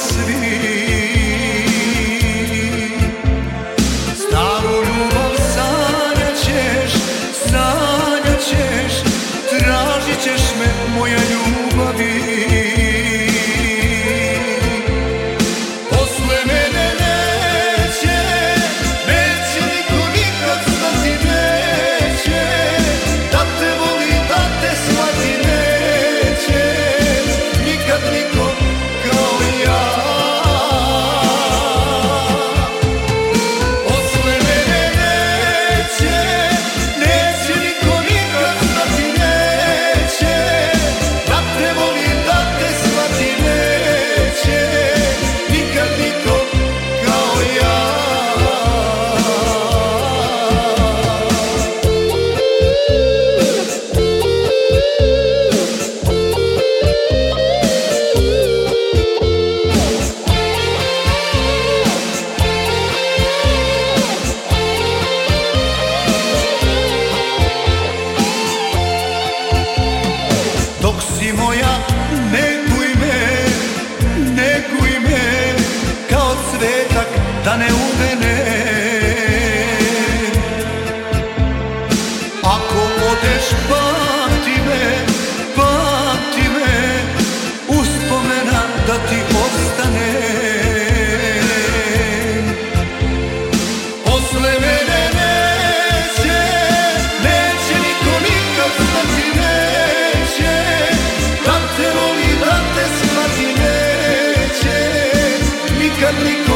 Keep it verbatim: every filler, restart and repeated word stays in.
svi. Staru ljubav sanjat ćeš, sanjat ćeš, tražit ćeš me, moja ljubavi. Posle mene neće, neće niko nikad znati, neće da te voli, da te shvati, neće nikad niko kao ja. Posle mene neće, neće niko nikad znati, neće da te voli, da te shvati, neće nikad niko kao ja. Dok si moja, neguj me, neguj me, kao cvetak da ne uvene. Ako odeš, pamti me, pamti me, uspomena da ti ostane. Posle mene neće, neće niko nikad znati, neće da te voli, da te shvati, neće nikad niko